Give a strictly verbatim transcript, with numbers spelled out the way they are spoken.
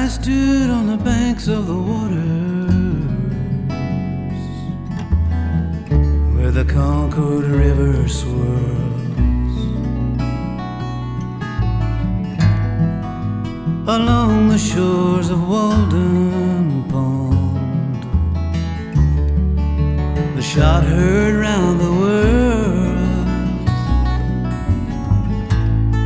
I stood on the banks of the waters where the Concord River swirls along the shores of Walden Pond. The shot heard round the